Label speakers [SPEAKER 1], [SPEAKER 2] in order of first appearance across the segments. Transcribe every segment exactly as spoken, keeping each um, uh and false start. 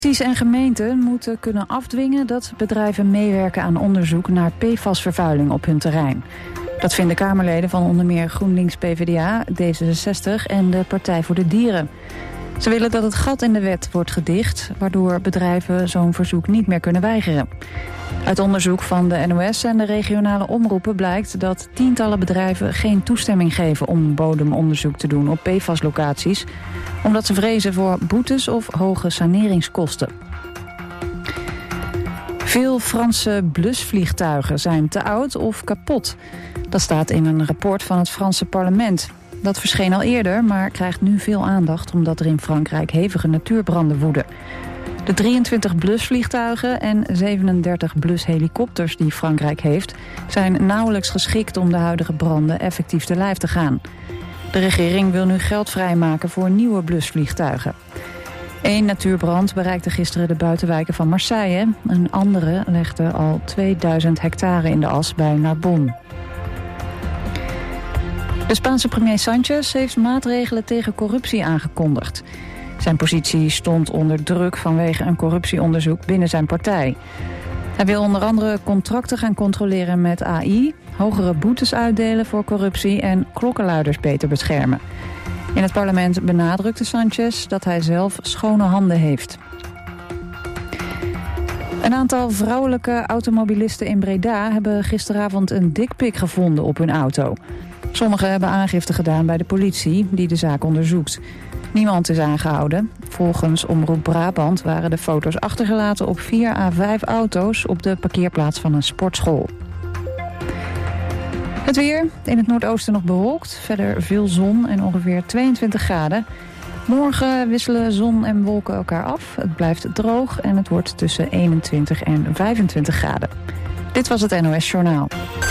[SPEAKER 1] En gemeenten moeten kunnen afdwingen dat bedrijven meewerken aan onderzoek naar P F A S-vervuiling op hun terrein. Dat vinden Kamerleden van onder meer GroenLinks, P V D A, D zesenzestig en de Partij voor de Dieren. Ze willen dat het gat in de wet wordt gedicht, waardoor bedrijven zo'n verzoek niet meer kunnen weigeren. Uit onderzoek van de N O S en de regionale omroepen blijkt dat tientallen bedrijven geen toestemming geven om bodemonderzoek te doen op P F A S-locaties, omdat ze vrezen voor boetes of hoge saneringskosten. Veel Franse blusvliegtuigen zijn te oud of kapot. Dat staat in een rapport van het Franse parlement. Dat verscheen al eerder, maar krijgt nu veel aandacht omdat er in Frankrijk hevige natuurbranden woeden. De drieëntwintig blusvliegtuigen en zevenendertig blushelikopters die Frankrijk heeft, zijn nauwelijks geschikt om de huidige branden effectief te lijf te gaan. De regering wil nu geld vrijmaken voor nieuwe blusvliegtuigen. Eén natuurbrand bereikte gisteren de buitenwijken van Marseille. Een andere legde al tweeduizend hectare in de as bij Narbonne. De Spaanse premier Sánchez heeft maatregelen tegen corruptie aangekondigd. Zijn positie stond onder druk vanwege een corruptieonderzoek binnen zijn partij. Hij wil onder andere contracten gaan controleren met A I, hogere boetes uitdelen voor corruptie en klokkenluiders beter beschermen. In het parlement benadrukte Sánchez dat hij zelf schone handen heeft. Een aantal vrouwelijke automobilisten in Breda hebben gisteravond een dikpik gevonden op hun auto. Sommigen hebben aangifte gedaan bij de politie, die de zaak onderzoekt. Niemand is aangehouden. Volgens Omroep Brabant waren de foto's achtergelaten op vier à vijf auto's op de parkeerplaats van een sportschool. Het weer, in het noordoosten nog bewolkt, verder veel zon en ongeveer tweeëntwintig graden. Morgen wisselen zon en wolken elkaar af. Het blijft droog en het wordt tussen eenentwintig en vijfentwintig graden. Dit was het N O S Journaal.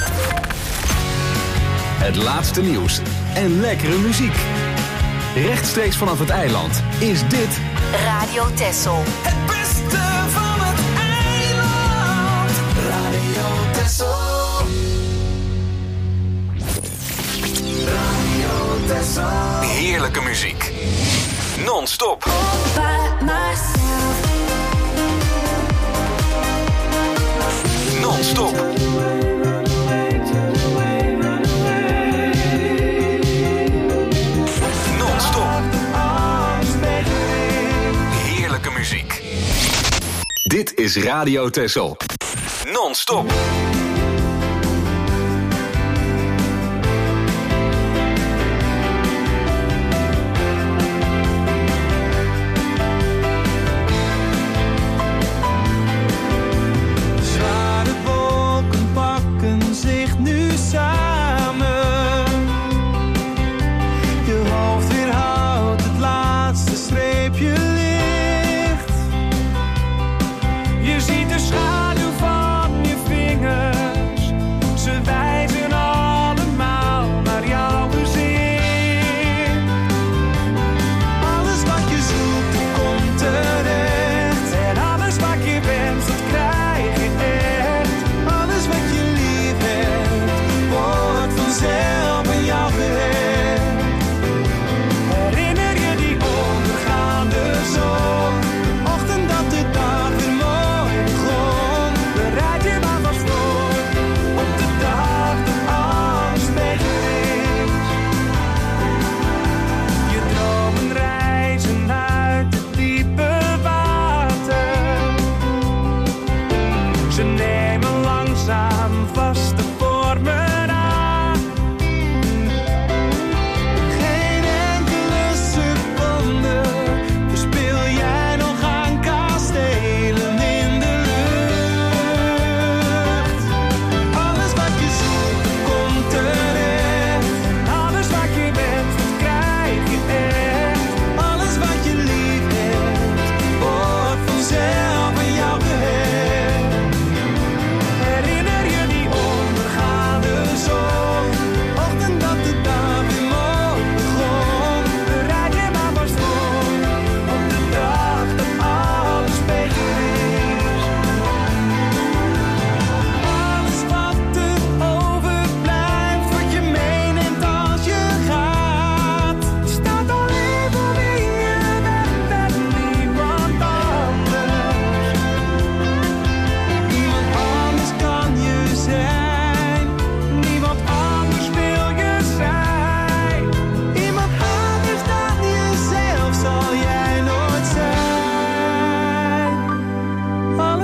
[SPEAKER 2] Het laatste nieuws en lekkere muziek. Rechtstreeks vanaf het eiland is dit
[SPEAKER 3] Radio Texel.
[SPEAKER 4] Het beste van het eiland. Radio Texel. Radio Texel.
[SPEAKER 2] heerlijke muziek. Non-stop. Non-stop. Heerlijke muziek. Dit is Radio Texel. Non-stop.
[SPEAKER 4] Zware wolken pakken zich nu samen. Je hoofd weerhoudt het laatste streepje licht. Je ziet de schaduw van je vinger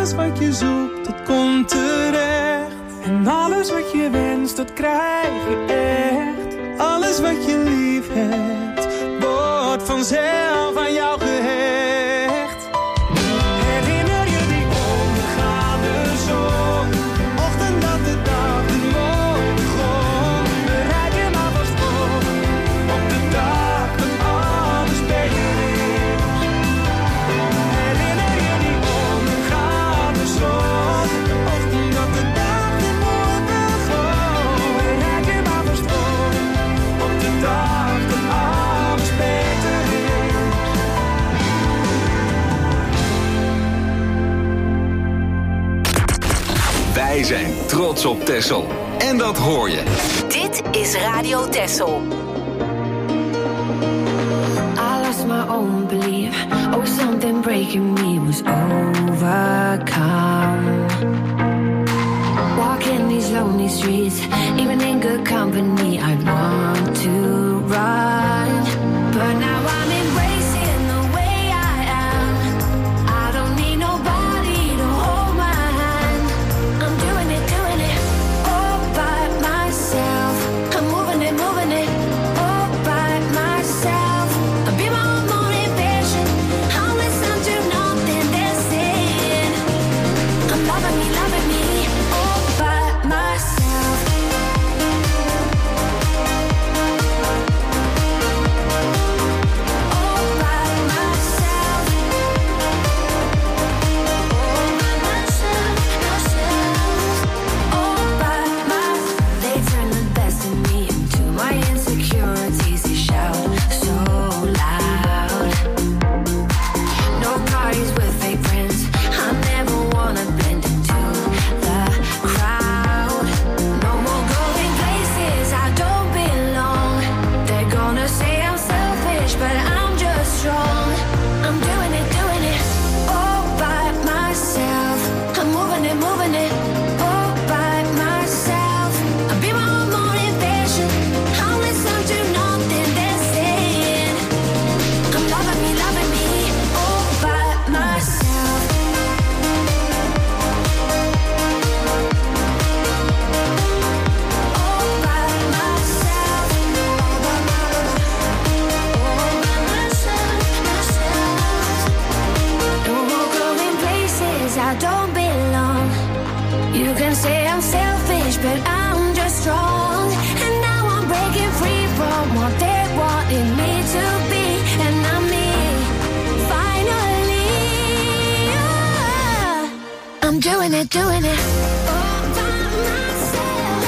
[SPEAKER 4] alles wat je zoekt, dat komt terecht. En alles wat je wenst, dat krijg je echt. Alles wat je lief hebt, wordt vanzelf aan jou gehecht. Herinner je die ondergaande zon? Ochtend dat de dag de mooi begon. Bereid je maar vast voor, op de dag dat alles beter is. Herinner je die ondergaande zon? Ochtend dat de dag de mooi begon. Bereid je maar vast voor, op de dag dat alles beter is.
[SPEAKER 2] Wij zijn trots op Texel. En dat hoor je.
[SPEAKER 3] Dit is Radio Texel.
[SPEAKER 5] I lost my own belief. Oh, something breaking me was overcome. Walking these lonely streets, even in good company, I want to run. But now I'm embracing the way I am. I don't need nobody to hold my hand. I'm doing it, doing it all by myself. I'm moving it, moving it all by myself. I'll be my own motivation. I'll listen to nothing they're saying. I'm loving me, loving me all by myself. All by myself. All by myself, myself. All by myself. They turn the best in me into my insecurities. They shout so loud. No parties with fake friends. I never wanna blend into the crowd. No more going places I don't belong. They're gonna say I'm selfish, but I'm just strong. I'm doing it, doing it all by myself. I'm moving it, moving it all by myself. I'll be my own motivation. I'll listen to nothing they're saying. I'm loving me, loving me all by myself. All by myself. All by myself, myself. No more going places I don't belong. You can say I'm selfish, but I'm just strong. And now I'm breaking free from what they wanted me to be. And I'm me, finally. Yeah. I'm doing it, doing it all by myself.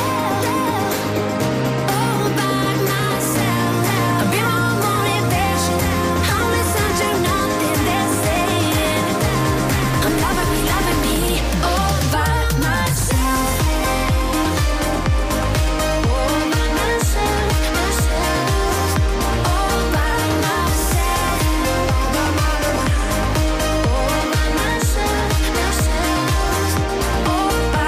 [SPEAKER 5] All by myself. I'll be my own motivation. I'll listen to nothing they're saying. I'm loving me, loving me all by myself. All by myself, myself. All by myself. All by myself, myself. All by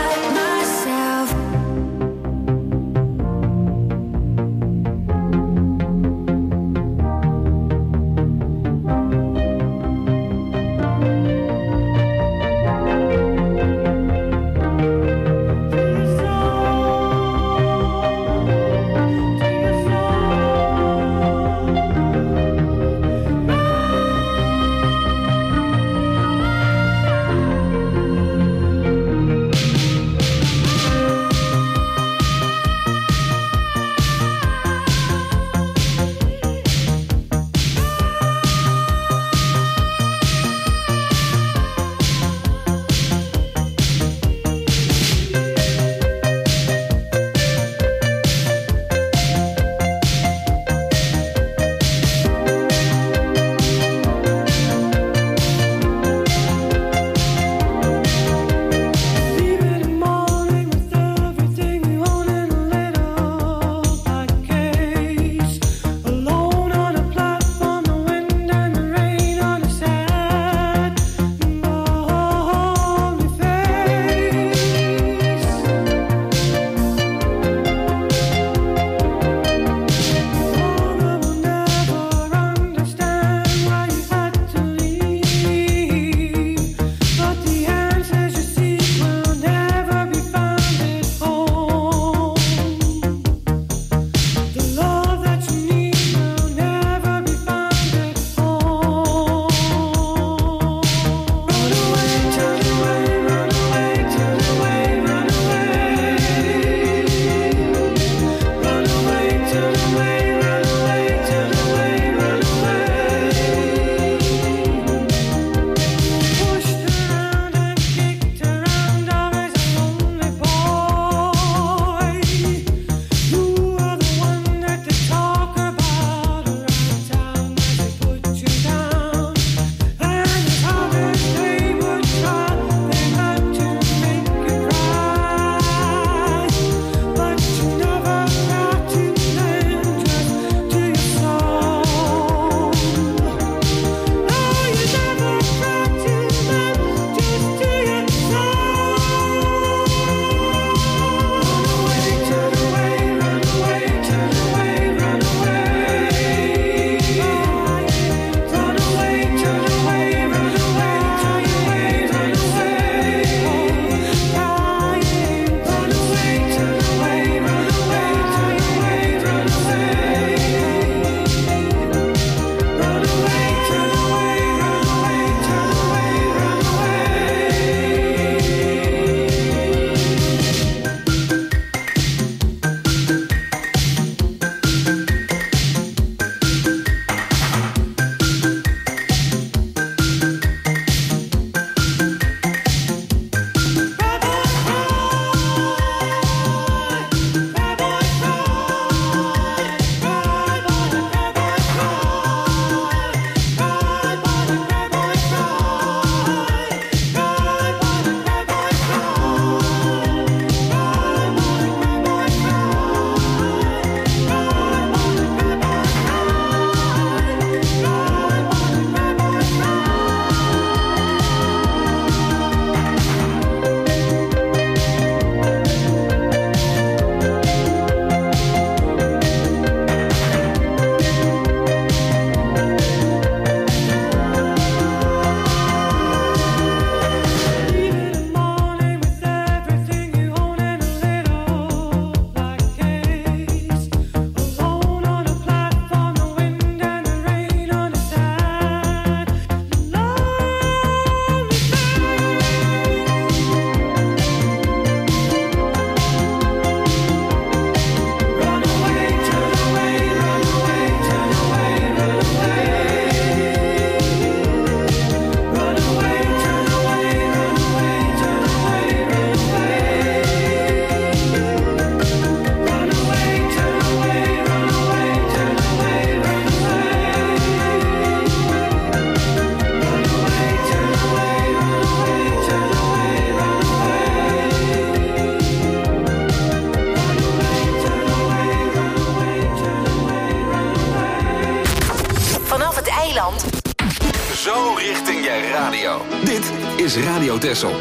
[SPEAKER 2] is Radio Texel.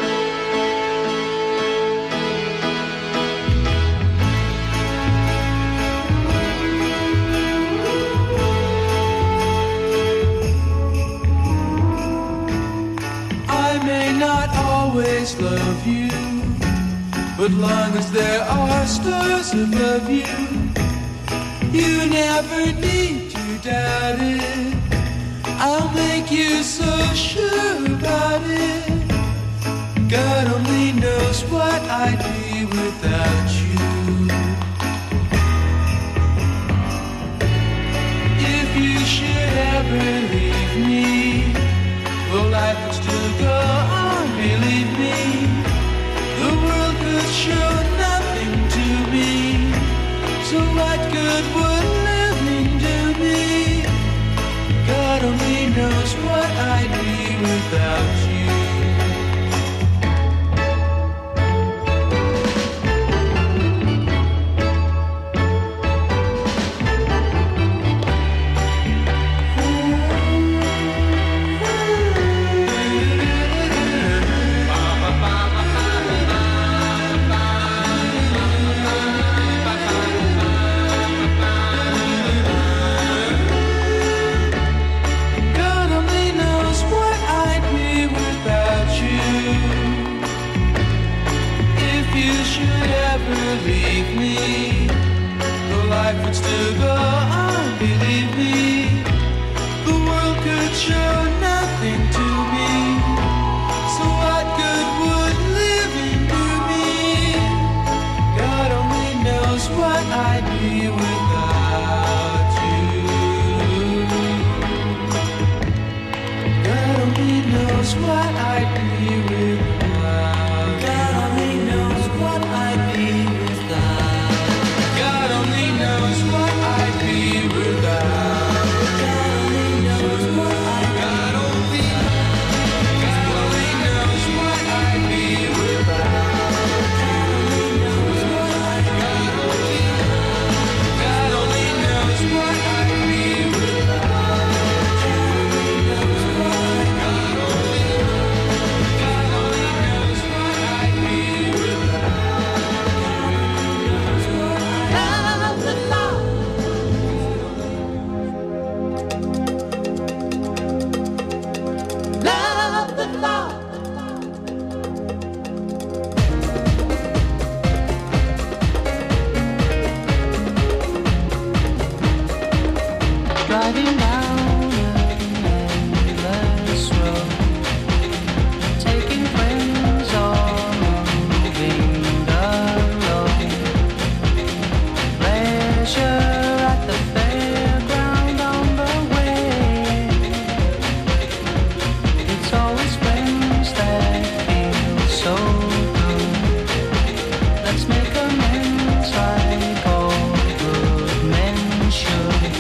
[SPEAKER 4] I may not always love you, but long as there are stars above you, you never need to doubt it. I'll make you so sure about it. God only knows what I'd be without you. If you should ever leave me, well, life would still go on, believe me. The world could show nothing to me, so what good would living do me? God only knows what I'd be without you. Leave me, the life would still go on, believe me. The world could show nothing to me, so what good would living do me? God only knows what I'd be without you. God only knows what I'd be without. God only knows what I'd be. God only knows what I'd be without. God only knows what I'd be. God only knows what I'd be without. God only knows what I'd be without. God only knows what I'd be without. Driving down an endless road, taking friends or moving alone. Pleasure at the fairground on the way. It's always friends that feel so good. Let's make amends like all good men should.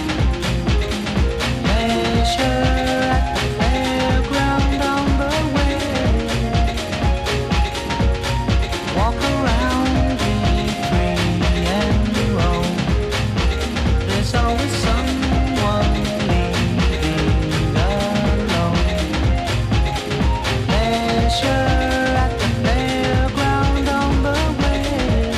[SPEAKER 4] At the fairground on the way. Walk around, be free and roam. There's always someone leaving alone. Pleasure at the fairground on the way.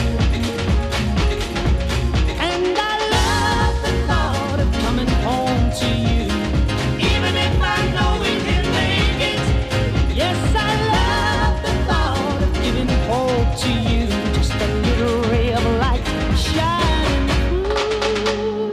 [SPEAKER 4] And I love the thought of coming home to you. Even if I know we can make it, yes, I love the thought of giving hope to you. Just a little ray of light shining through.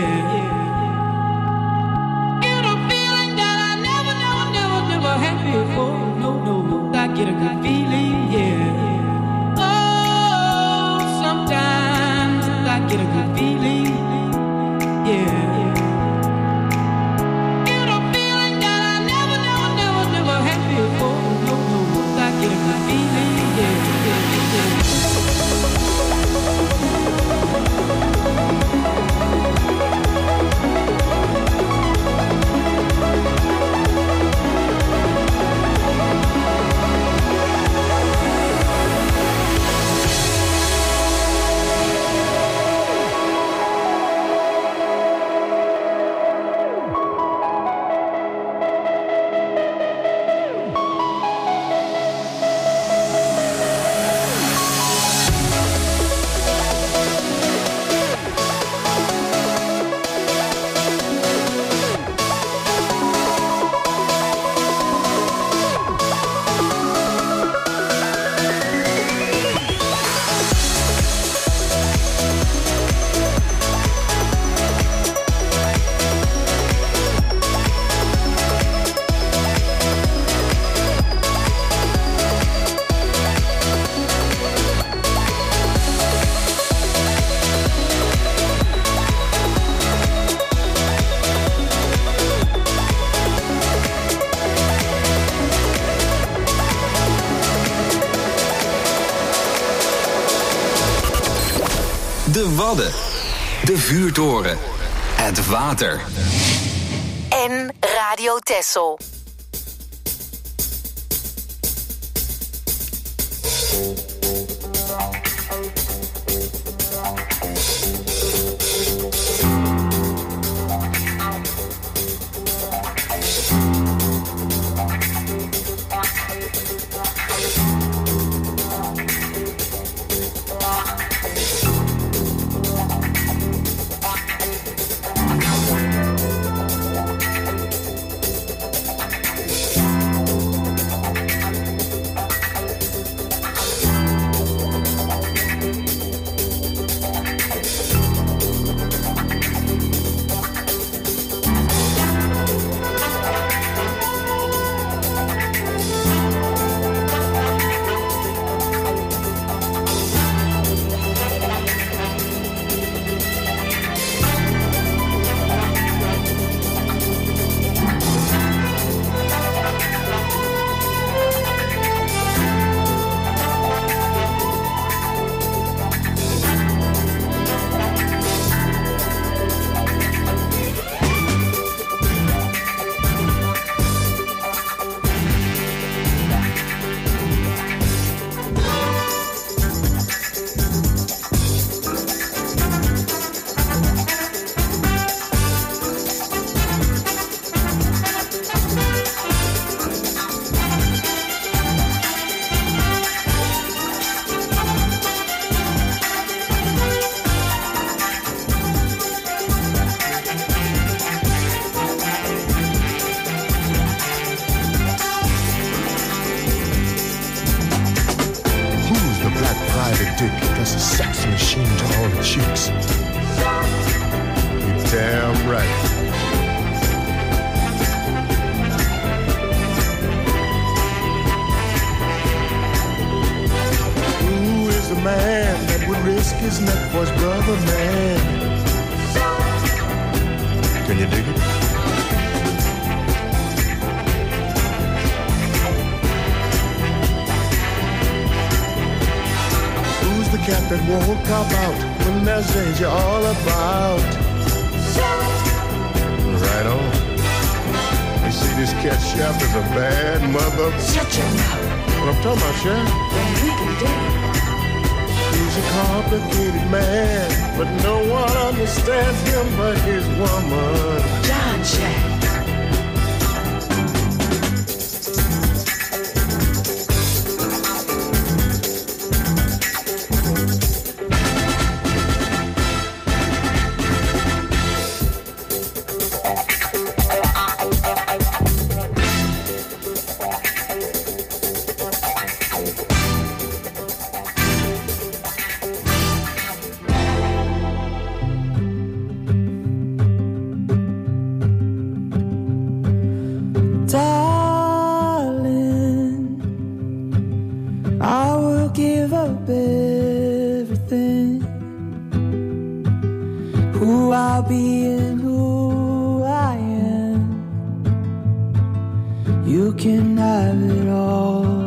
[SPEAKER 4] yeah, yeah. Get a feeling that I never, never, never, never had before. No, no, no, I get a good feeling, yeah. Oh, sometimes I get a good feeling, yeah. Get a feeling that I never, never, never, never had before. No, no, no, I get a good feeling, yeah, yeah, yeah.
[SPEAKER 2] De Wadden, de vuurtoren, het water.
[SPEAKER 3] En Radio Texel.
[SPEAKER 6] That's a sex machine to all the chicks. You're damn right. Who is the man that would risk his neck for his brother, man? Can you dig it? The cat that won't cop out when there's danger all about. Right on. You see, this cat chef is a bad mother.
[SPEAKER 5] Shut your mouth.
[SPEAKER 6] What I'm talking about, Chef?
[SPEAKER 5] Then we can do it.
[SPEAKER 6] He's a complicated man, but no one understands him but his woman.
[SPEAKER 5] John Chef.
[SPEAKER 4] about being who I am. You can have it all.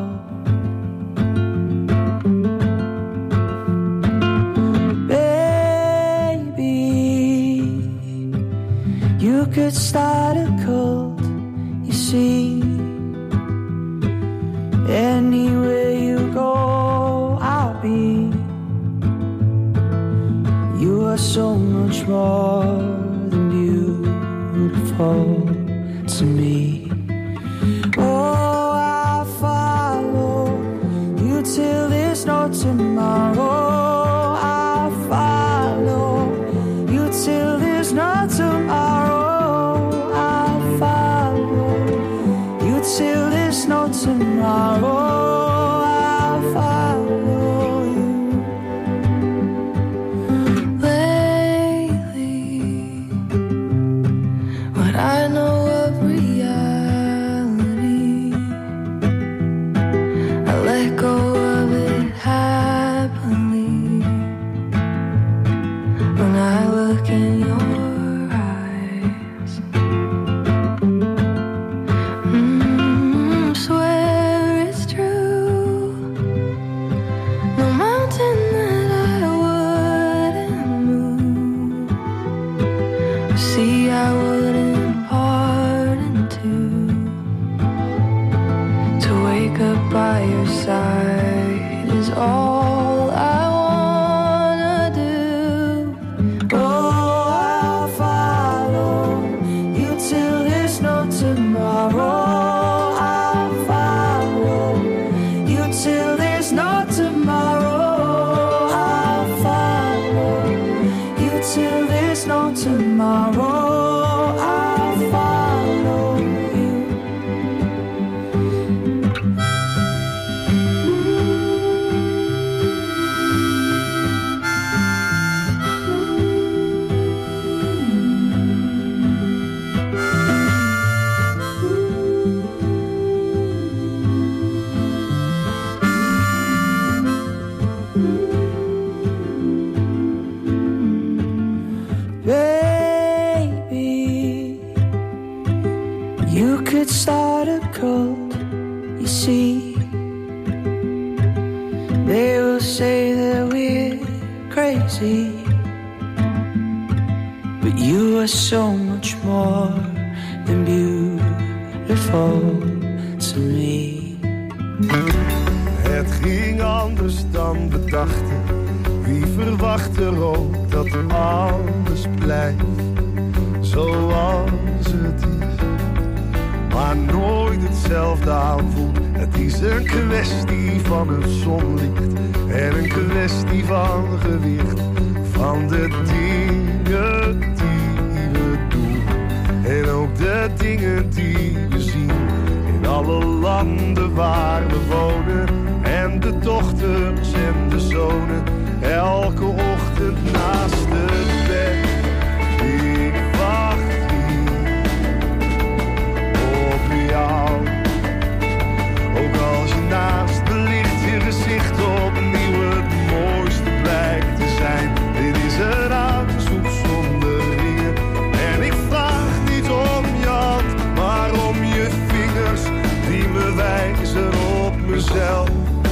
[SPEAKER 4] You could start a cult, you see. Anywhere you go, I'll be. You are so much more than beautiful to me. Oh, I'll follow you till there's no tomorrow. I'll follow you till there's no tomorrow. Till there's no tomorrow, I'll follow you. Lately, what I know of reality, I let go of it happily. When I look in your side is all I wanna do. Oh, I'll follow you till there's no tomorrow. I'll follow you till there's no tomorrow. I'll follow you till there's no tomorrow. I'll follow you. Start a cult, you see. They will say that we're crazy, but you are so much more than beautiful to me.
[SPEAKER 6] Het ging anders dan we dachten. Wie verwacht er ook dat alles blijft zoals het is, maar nooit hetzelfde aanvoelt. Het is een kwestie van het zonlicht en een kwestie van gewicht, van de dingen die we doen en ook de dingen die we zien in alle landen waar we wonen, en de dochters en de zonen elke ochtend naast het bed. Ik wacht ook als je naast me ligt, je gezicht opnieuw het mooiste blijkt te zijn. Dit is een aanzoek zonder ringen. En ik vraag niet om je hand, maar om je vingers die me wijzen op mezelf.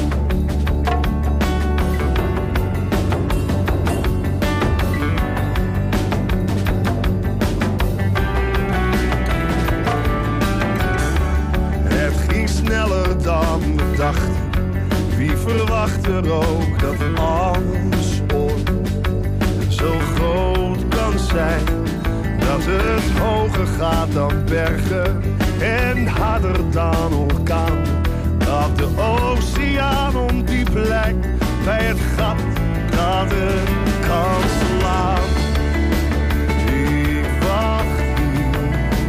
[SPEAKER 6] Sneller dan we dachten. Wie verwacht er ook dat alles ooit zo groot kan zijn, dat het hoger gaat dan bergen en harder dan orkaan, dat de oceaan ondiep lijkt bij het gat dat het kan slaan. Ik wacht hier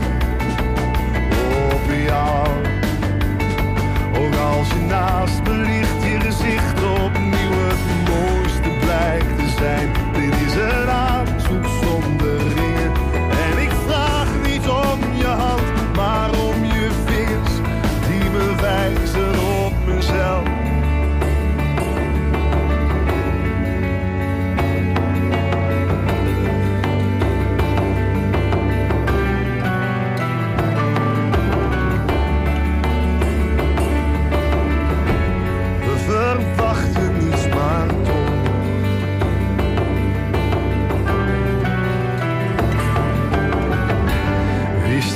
[SPEAKER 6] op jou. Ook als je naast me ligt, je gezicht opnieuw het mooiste blijkt te zijn. Dit is een aanzoek zonder ringen. En ik vraag niet om je hand, maar om je vingers die me wijzen op mezelf.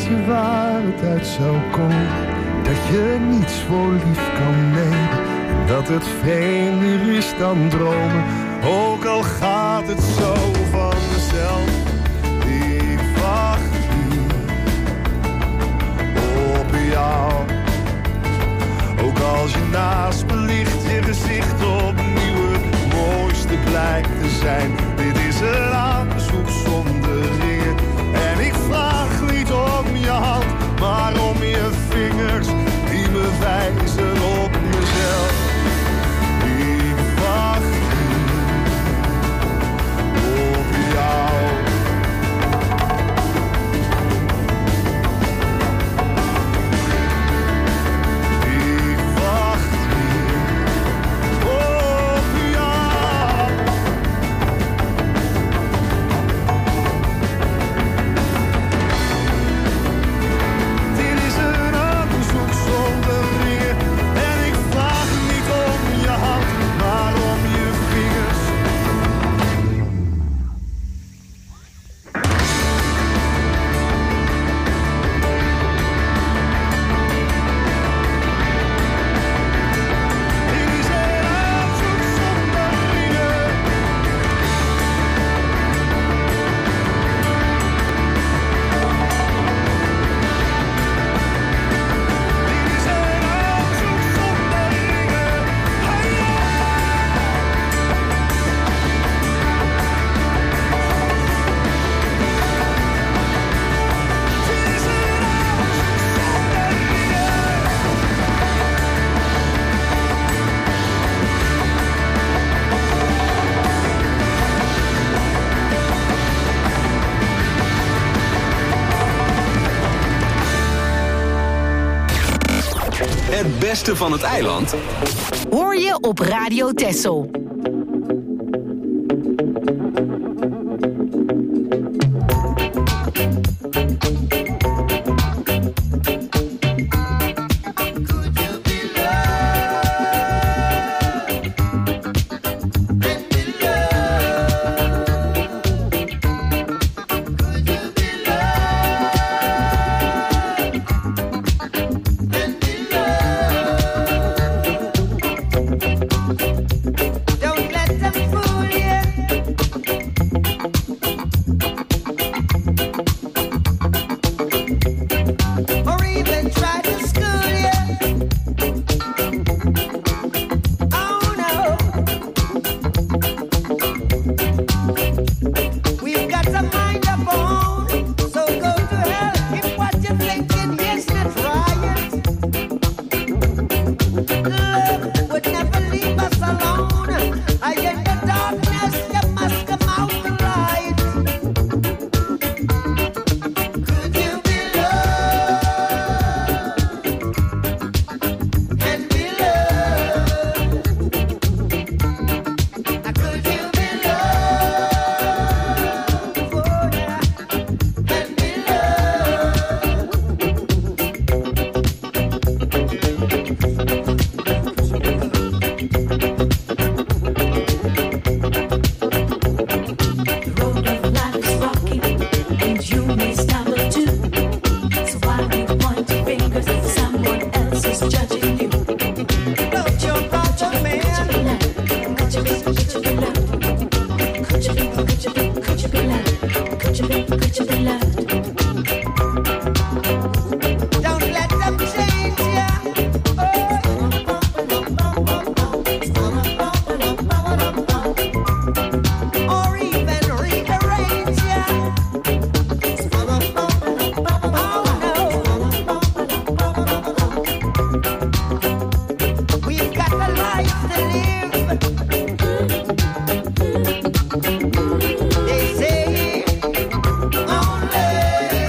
[SPEAKER 6] je waar het uit zou komen, dat je niets voor lief kan nemen, en dat het vreemder is dan dromen, ook al gaat het zo vanzelf. Ik wacht hier op jou, ook als je naast me ligt, je gezicht opnieuw het mooiste blijkt te zijn. Dit is een aanzoek zonder ringen, en ik vraag niet om je hand, maar om je vingers die me wijzen op mezelf. Ik wacht op jou. Ik wacht op jou. Dit is een onderzoek zonder ringen, en ik vraag niet om je hand, maar om je vingers. Dit is een onderzoek zonder ringen. Dit is een onderzoek zonder ringen. Hey, dit is een onderzoek zonder ringen.
[SPEAKER 2] Het beste van het eiland
[SPEAKER 3] Hoor je op Radio Texel.
[SPEAKER 7] Don't let them fool you. Or even try to school you. Oh no. We've got a mind of our own, so go to hell if what you're thinking is not right. Love would never leave us alone. I in the darkness, you must come out the light. Could you be loved and be loved? Now could you be loved, oh yeah, and be
[SPEAKER 5] The road of life is rocky, and you may stumble too. So why do you point your fingers at someone else is judging you?
[SPEAKER 7] Don't you bother me.
[SPEAKER 5] Could you be, could you be loved? Could you be, could you be, could you be loved? Could you be, could you be loved?
[SPEAKER 7] Don't let them change ya. Or even rearrange ya. Oh no. We've got a life to live. They say only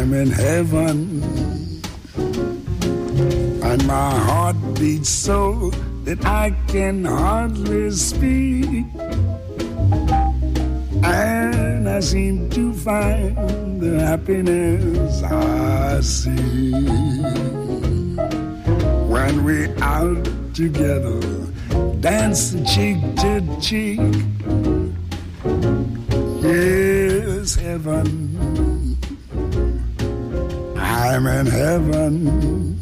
[SPEAKER 8] I'm in heaven, and my heart beats so that I can hardly speak. And I seem to find the happiness I see when we're out together, dancing cheek to cheek. Yes, heaven, I'm in heaven,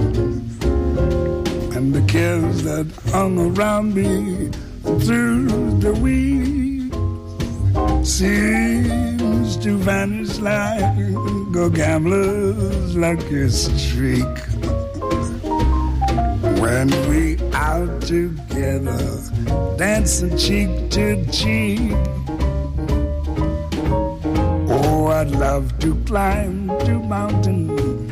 [SPEAKER 8] and the cares that hung around me through the week seems to vanish like a gambler's lucky streak. When we out together, dancing cheek to cheek. Oh, I'd love to climb to mountain,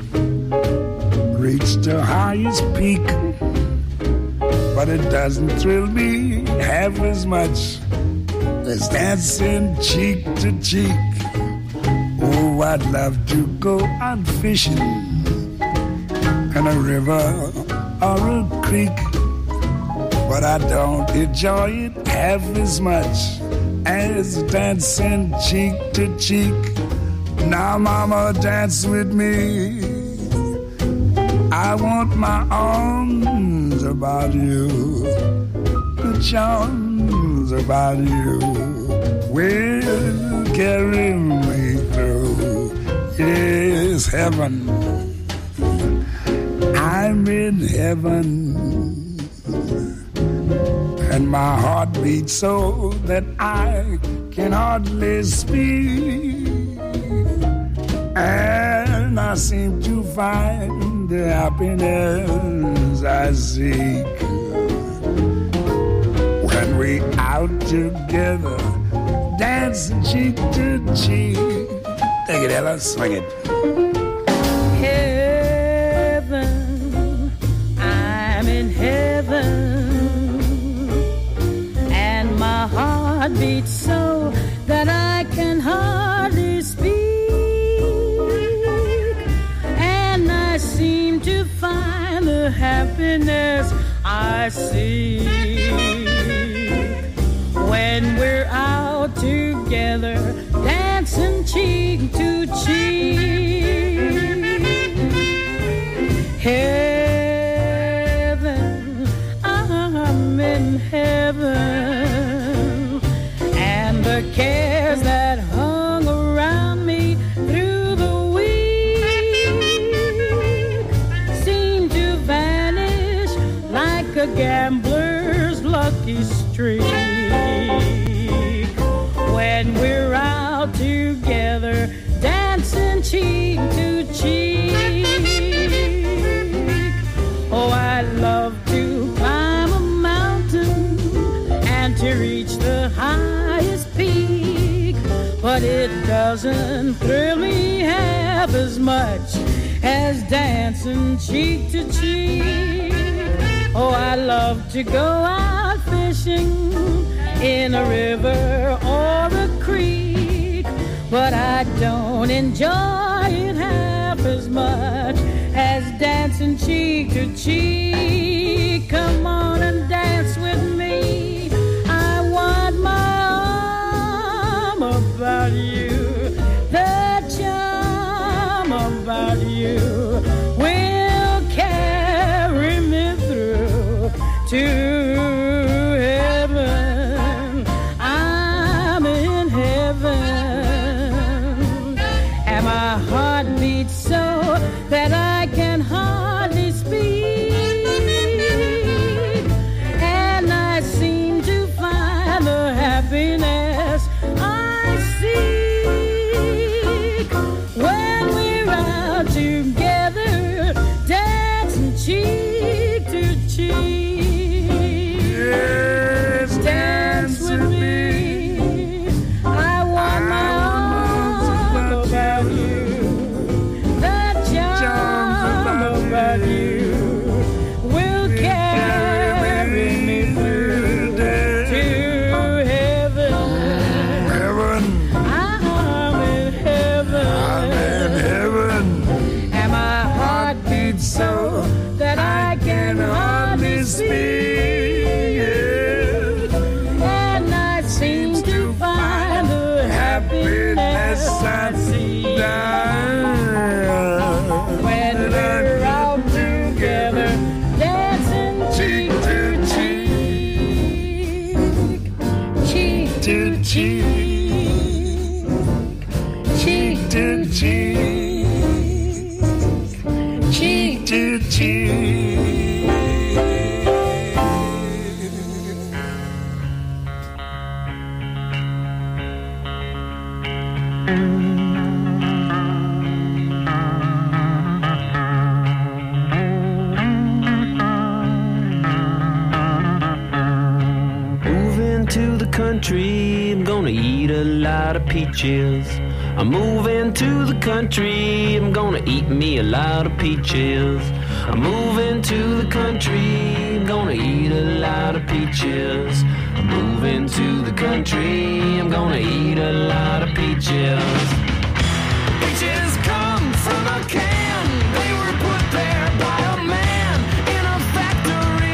[SPEAKER 8] reach the highest peak, but it doesn't thrill me half as much as dancing cheek to cheek. Oh, I'd love to go out fishing in a river or a creek, but I don't enjoy it half as much as dancing cheek to cheek. Now, mama, dance with me. I want my arms about you, the charms about you will carry me through. Yes, heaven, I'm in heaven, and my heart beats so that I can hardly speak. And I seem to find the happiness I seek when we out together, dancing cheek to cheek. Take it, Ella, swing it.
[SPEAKER 9] Heaven, I'm in heaven, and my heart beats so that I can hardly speak. And I seem to find the happiness I seek when we're out together, dancing cheek to cheek. Heaven, I'm in heaven, and the cares that hung around me through the week seem to vanish like a gambler's lucky streak. When we're out together, dancing cheek to cheek. Oh, I love to climb a mountain and to reach the highest peak, but it doesn't thrill me half as much as dancing cheek to cheek. Oh, I love to go out fishing in a river or a creek, but I don't enjoy it half as much as dancing cheek to cheek. Come on and dance with me. I want my arm about you, the charm about you will carry me through to so that I can hardly speak, and I seem to find the happiness I seek when we're out together, dancing cheek to cheek. Yes, dance with me. I want my arms about you. The
[SPEAKER 10] country, I'm gonna eat a lot of peaches. I'm moving to the country, I'm gonna eat me a lot of peaches. I'm moving to the country, I'm gonna eat a lot of peaches. I'm moving to the country, I'm gonna eat a lot of peaches. Peaches come from a can, they were put there by a man in a factory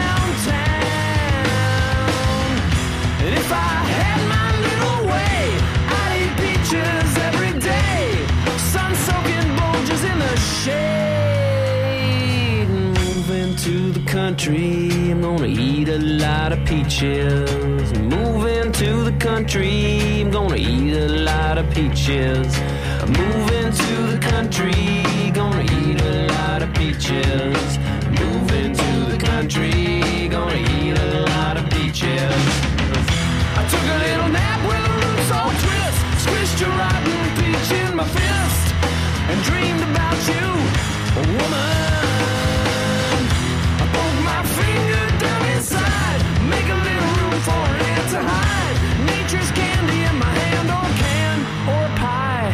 [SPEAKER 10] downtown. And if I had my little way, I'd eat peaches every day, sun-soaking bulges in the shade. Moving to the country, I'm gonna eat a lot of peaches. Moving to the country, I'm gonna eat a lot of peaches. Moving to the country, gonna eat a lot of peaches. Moving to the country, gonna eat a lot of peaches. I took a little nap with a roots all twist, squished a rotten peach in my fist, and dreamed about you, a woman. I poked my finger down inside, make a little room for it to hide. Nature's candy in my hand, or can, or pie.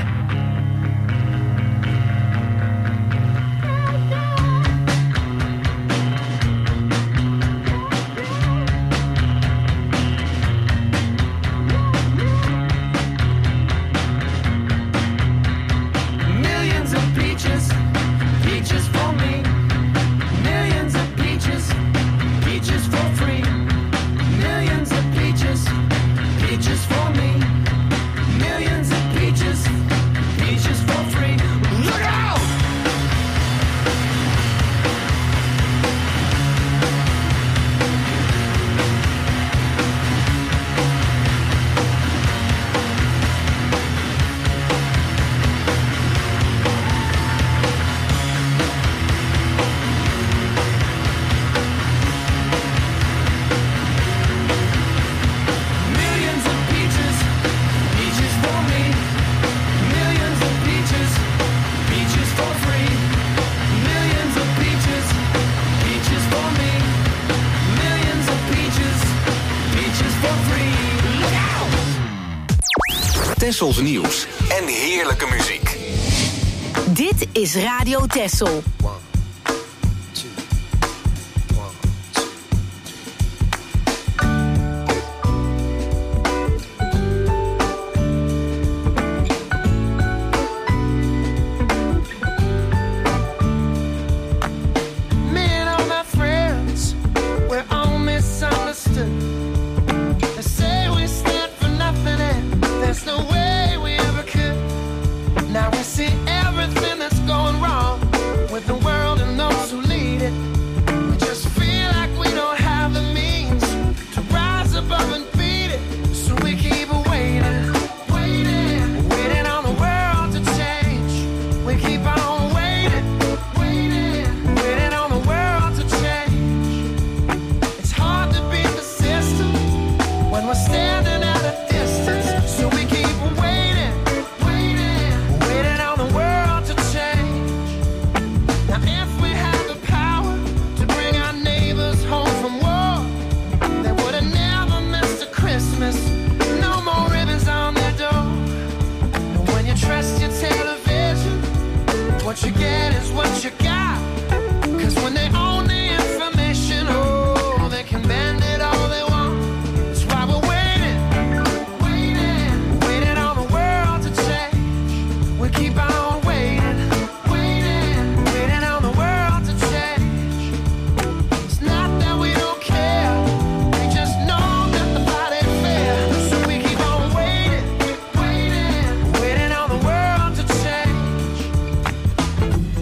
[SPEAKER 10] Millions of peaches, peaches for me. Millions of peaches, peaches for free. Millions of peaches, peaches for me. Millions of peaches, peaches for free. Look out! Millions of peaches, peaches for me. Millions of peaches, peaches for free. Millions of peaches, peaches for me. Millions of peaches, peaches for free. Look out!
[SPEAKER 2] Tessels nieuws en heerlijke muziek.
[SPEAKER 3] Dit is Radio Tessel.
[SPEAKER 4] Me and all my friends, we're all misunderstood. They say we stand for nothing and there's no way we ever could. Now we see everything that's going wrong with the world and those who lead it. We just feel like we don't have the means to rise above and beat it. So we keep waiting, waiting, waiting on the world to change. We keep on waiting, waiting, waiting on the world to change. It's hard to beat the system when we're standing at a distance. So we keep waiting, waiting, waiting on the world to change. Now if we had the power to bring our neighbors home from war, they would have never missed a Christmas. No more ribbons on their door. And when you trust your television, what you get is what you got. Cause when they own the information, oh, they can bend it all they want. That's why we're waiting, waiting, waiting on the world to change. We keep on waiting, waiting, waiting on the world to change. It's not that we don't care, we just know that the fight ain't fair. So we keep on waiting, waiting, waiting on the world to change.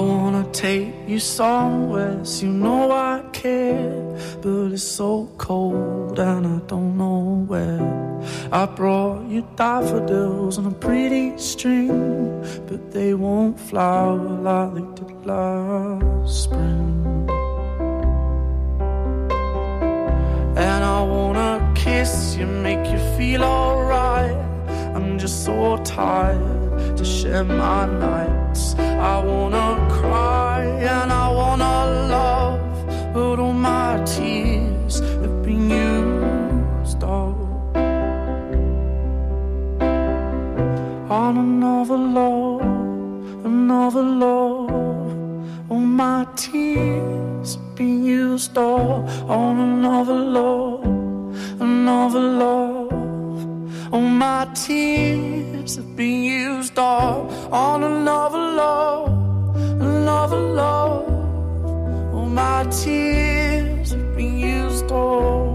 [SPEAKER 4] wanna take you somewhere, so you know I care, but it's so cold and I don't know where. I brought you daffodils on a pretty string, but they won't flower like they did last spring. And I wanna kiss you, make you feel alright. I'm just so tired to share my nights. I wanna cry and I wanna love, but all my tears have been used up on another love, another love. All my tears have been used up on another love, another love. All my tears have been used up on another love, another love. All my tears have been used up.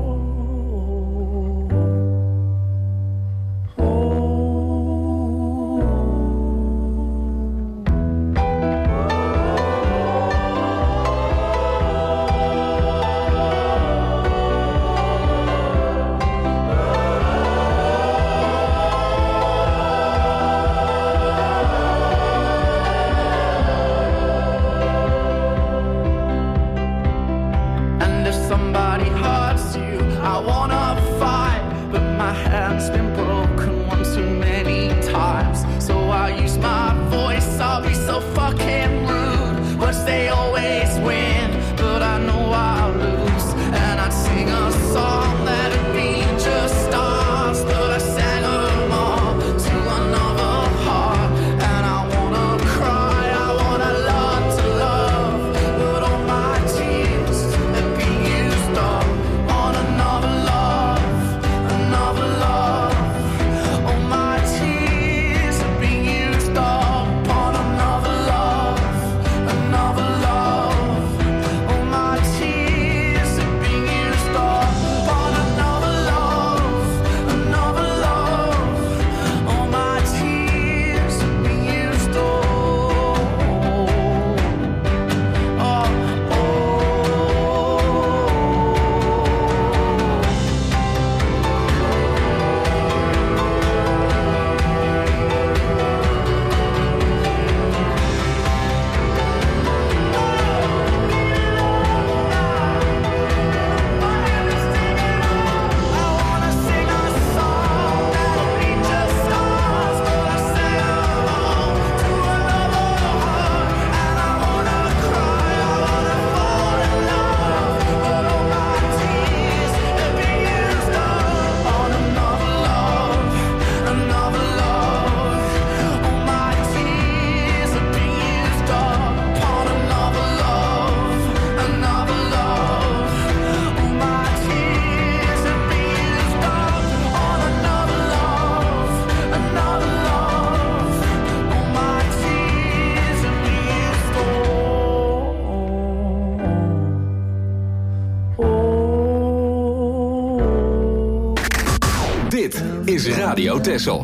[SPEAKER 2] Is Radio Texel.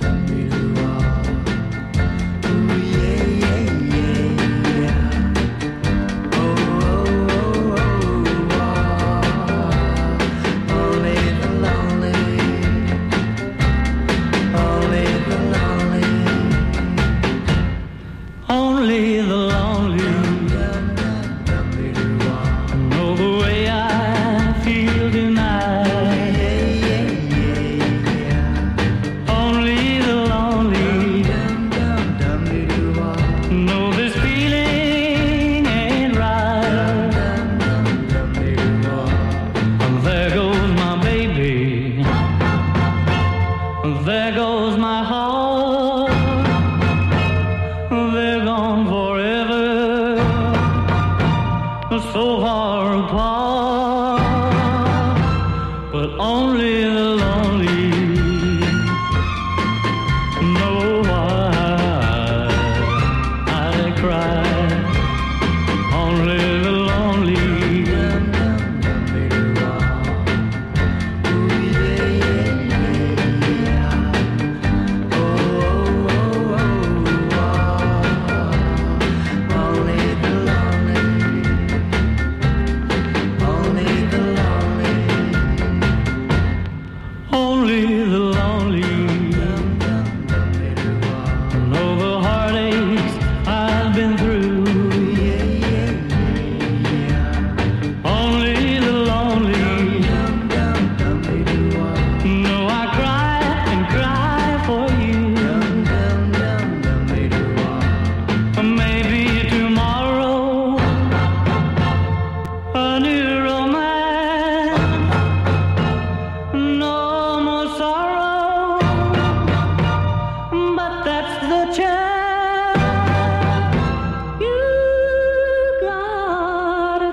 [SPEAKER 11] Only the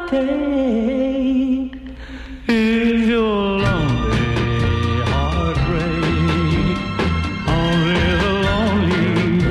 [SPEAKER 4] take is your lonely heartbreak. Only the lonely.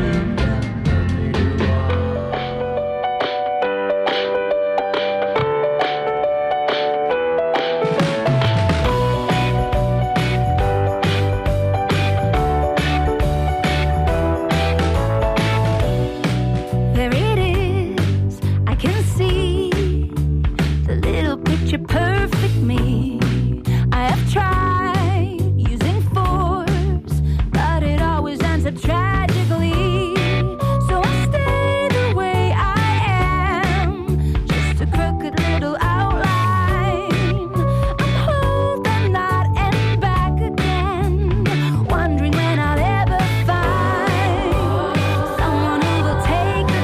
[SPEAKER 5] There it is, I can see the little picture perfect me. I have tried using force, but it always ends up tragically. So I stay the way I am, just a crooked little outline. I'm holding that and back again, wondering when I'll ever find someone who will take the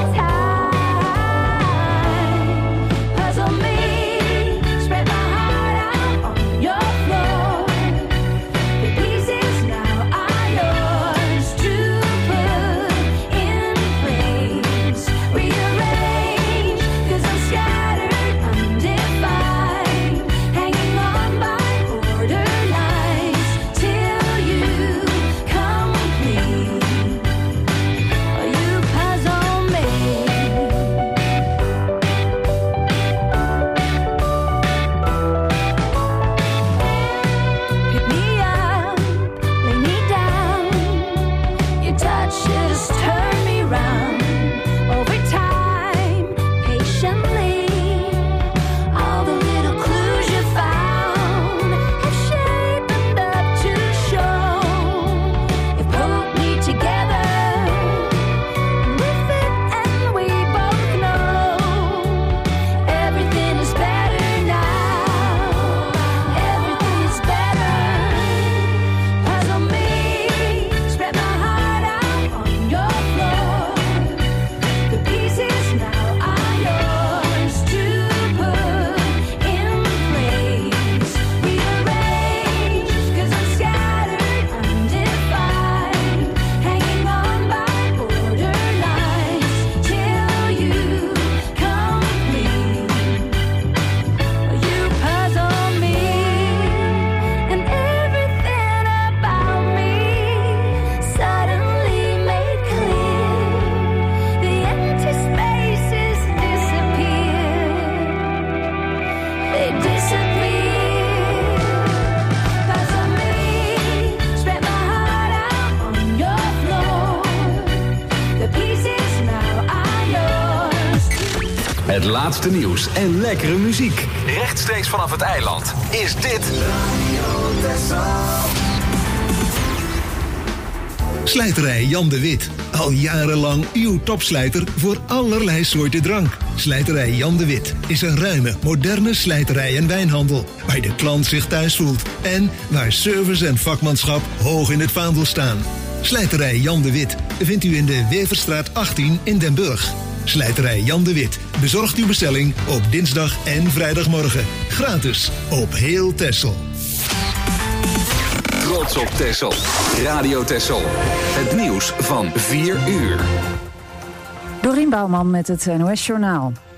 [SPEAKER 5] time. Puzzle me, spread my heart out on your floor. The pieces now are yours to put in place. Rearrange, 'cause I'm scattered, undefined, hanging on by borderlines till you complete. Oh, you puzzle me. Pick me up, lay me down. Your touch just turn me round. Over time, patiently, all the little clues you found have shaped up to show. If both me together, and we fit and we both know everything is better now. Everything is better. Puzzle me, spread my heart out on your floor. The pieces now are yours to put in place. Rearrange, 'cause I'm scattered, undefined, hanging on by borderlines till you complete. You puzzle me, and everything about me suddenly made clear. The empty spaces disappear. They disappear. Puzzle me, spread my heart out on your floor. The pieces now are yours.
[SPEAKER 2] Het laatste nieuws en lekkere muziek. Rechtstreeks vanaf het eiland is dit
[SPEAKER 11] Slijterij Jan de Wit. Al jarenlang uw topslijter voor allerlei soorten drank. Slijterij Jan de Wit is een ruime, moderne slijterij en wijnhandel. Waar de klant zich thuis voelt. En waar service en vakmanschap hoog in het vaandel staan. Slijterij Jan de Wit vindt u in de Weverstraat achttien in Den Burg. Slijterij Jan de Wit bezorgt uw bestelling op dinsdag en vrijdagmorgen. Gratis op heel Texel.
[SPEAKER 2] Trots op Texel. Radio Texel. Het nieuws van vier uur.
[SPEAKER 1] Dorien Bouwman met het N O S Journaal.